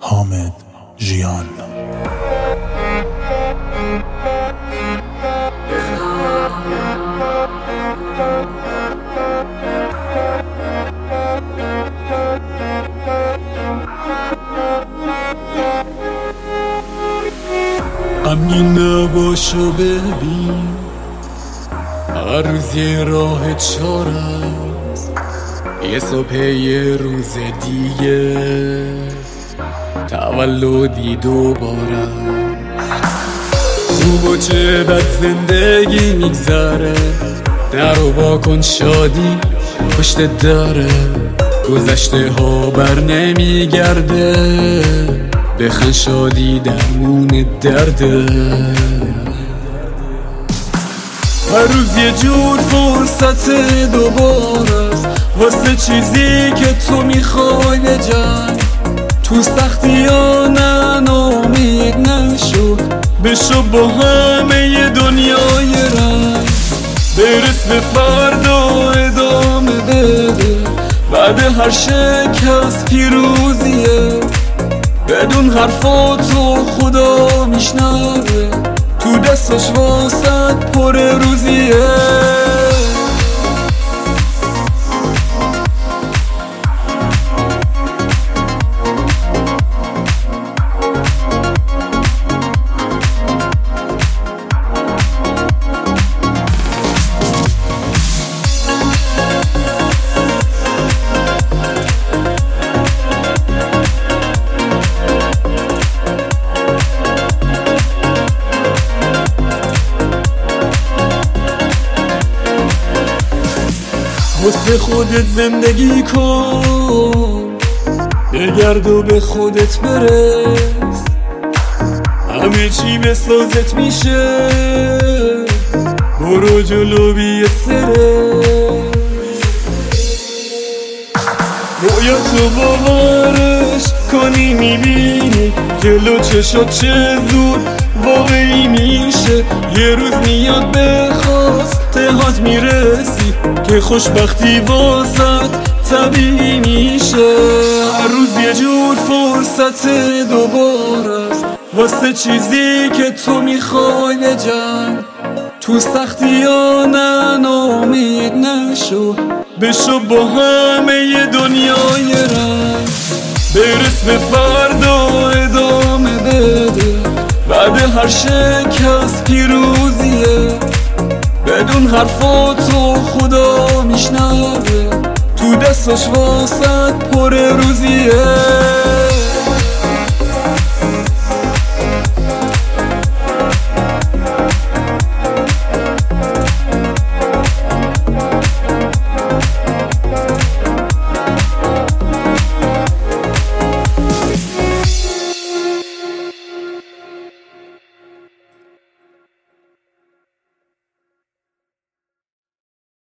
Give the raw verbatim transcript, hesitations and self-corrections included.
حامد ژیان. غمگین نباش و ببین هر روز یه راه چار است، یه صبح یه روز دیگه تولدی دوباره. خوب و چه بد زندگی میگذره، در و وا کن شادی پشت داره. گذشته ها بر نمیگرده، بخند شادی درمون درده. هر روز یه جور فرصت دوباره است، واسه چیزی که تو میخوای بجنگ. تو سختی ها نه ناامید نشو، بشو با همه ی دنیای رنگ. برس به فردا ادامه بده، بعد هر شکست پیروزیه. بدون حرفاتو خدا میشنوه، تو دستاش واسد پر روزیه. واسه خودت زندگی کن، بگرد و به خودت برس. همه چی به سازت میشه، برو جلو بی استرس. رویا تو باورش کنی میبینی، جلو چشات چه زود واقعی میشه. یه روز میاد بخواست تهات میرسی، که خوشبختی واسد طبیعی میشه. هر روز یه جور فرصت دوباره است، واسه چیزی که تو میخوای بجنگ. تو سختی ها نه ناامید نشو، بشو با همه ی دنیای رنگ. برس به فردا ادامه بده، بعد هر شکست پیروزیه. بدون حرفاتو خدا میشنوه، تو دستاش واسد پر روزیه.